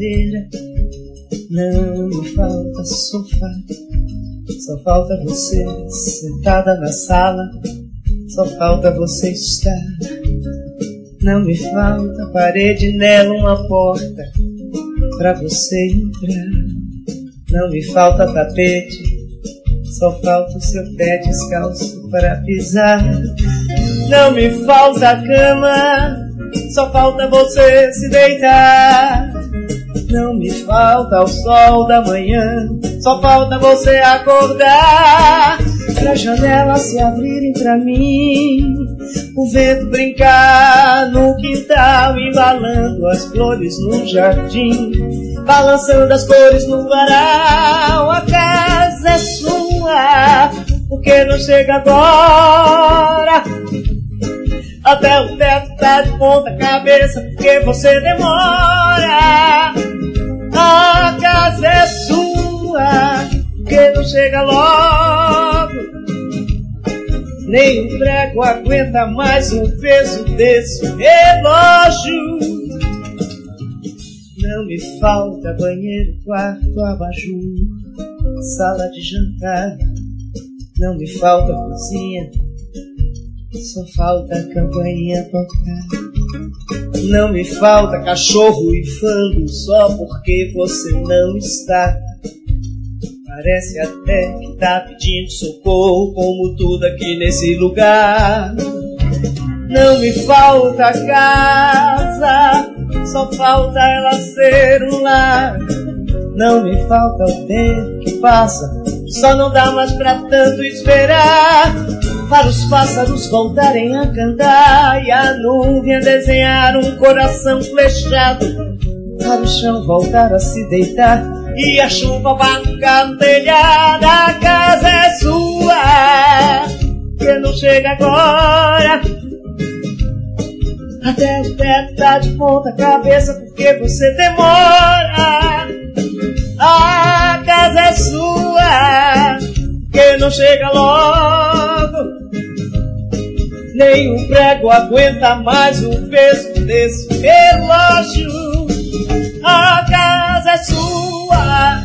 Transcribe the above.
cadeira, não me falta sofá. Só falta você sentada na sala, só falta você estar. Não me falta parede, nela uma porta pra você entrar. Não me falta tapete, só falta o seu pé descalço para pisar. Não me falta cama, só falta você se deitar. Não me falta o sol da manhã, só falta você acordar. Pra janelas se abrirem pra mim, o vento brincar no quintal, embalando as flores no jardim, balançando as cores no varal. A casa é sua, por que não chega agora? Até o teto tá de ponta cabeça, porque você demora. A casa é sua, por que não chega logo? Nem o prego aguenta mais o peso desse relógio. Não me falta banheiro, quarto, abajur, sala de jantar. Não me falta cozinha, só falta a campainha tocar. Não me falta cachorro e fango, só porque você não está. Parece até que tá pedindo socorro, como tudo aqui nesse lugar. Não me falta casa, só falta ela ser um lar. Não me falta o tempo que passa, só não dá mais pra tanto esperar. Para os pássaros voltarem a cantar e a nuvem a desenhar um coração flechado. Para o chão voltar a se deitar e a chuva batucar no telhado. A casa é sua, que não chega agora. Até o teto tá de ponta cabeça, porque você demora. A casa é sua, que não chega logo. Nem um prego aguenta mais o peso desse relógio. A casa é sua,